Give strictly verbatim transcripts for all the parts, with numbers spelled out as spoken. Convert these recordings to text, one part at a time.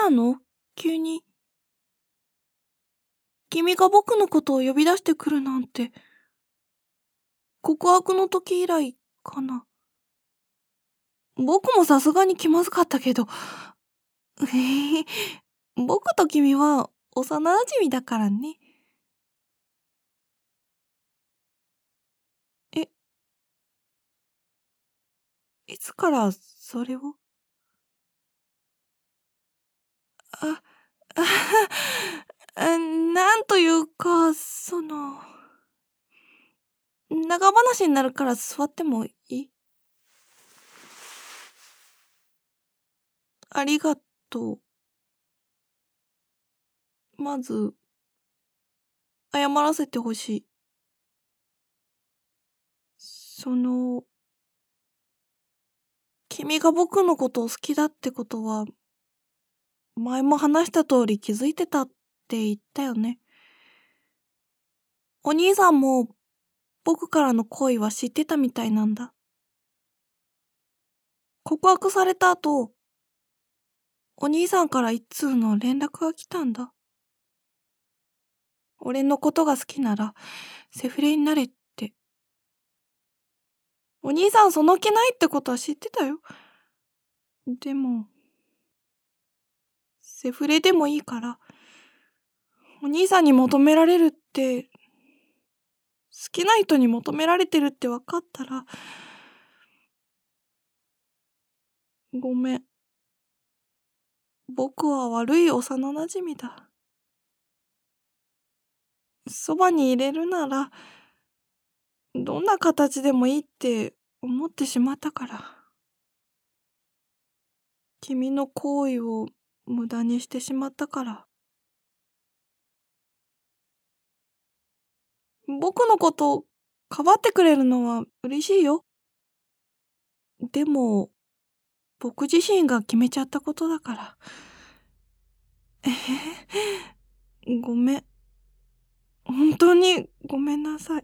したの？急に。君が僕のことを呼び出してくるなんて、告白の時以来かな。僕もさすがに気まずかったけど、えへへ僕と君は幼馴染だからね。え、いつからそれを？あ、ああなんというか、その、長話になるから座ってもいい？ありがとう。まず、謝らせてほしい。その、君が僕のことを好きだってことは、前も話した通り気づいてたって言ったよね。お兄さんも僕からの好意は知ってたみたいなんだ。告白された後、お兄さんから一通の連絡が来たんだ。俺のことが好きなら、セフレになれって。お兄さんその気ないってことは知ってたよ。でも、セフレでもいいから、お兄さんに求められるって、好きな人に求められてるって分かったら、ごめん。僕は悪い幼馴染だ。そばに入れるなら、どんな形でもいいって思ってしまったから。君の行為を無駄にしてしまったから。僕のことかばってくれるのは嬉しいよ。でも、僕自身が決めちゃったことだから。えへごめん。本当にごめんなさい。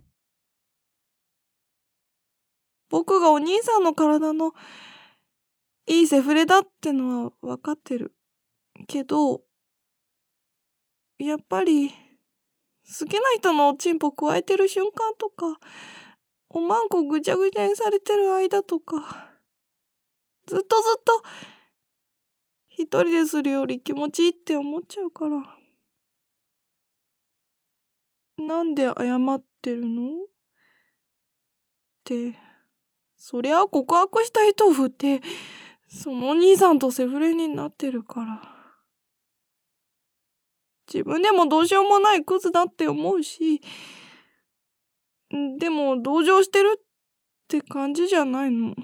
僕がお兄さんの体のいいセフレだってのは分かってる。けど、やっぱり、好きな人のおちんぽ加えてる瞬間とか、おまんこぐちゃぐちゃにされてる間とか、ずっとずっと、一人でするより気持ちいいって思っちゃうから。なんで謝ってるの？って、そりゃ告白した人を振って、そのお兄さんとセフレになってるから。自分でもどうしようもないクズだって思うし、でも同情してるって感じじゃないの。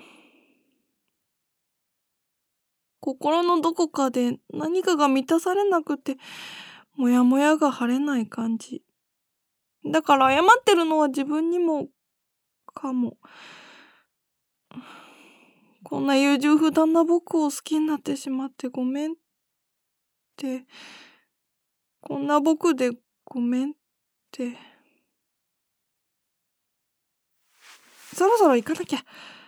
心のどこかで何かが満たされなくて、もやもやが晴れない感じ。だから謝ってるのは自分にも、かも。こんな優柔不断な僕を好きになってしまってごめんって、こんな僕でごめんって。そろそろ行かなきゃ。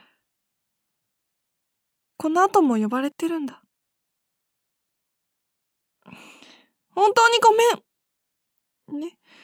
この後も呼ばれてるんだ。本当にごめんね。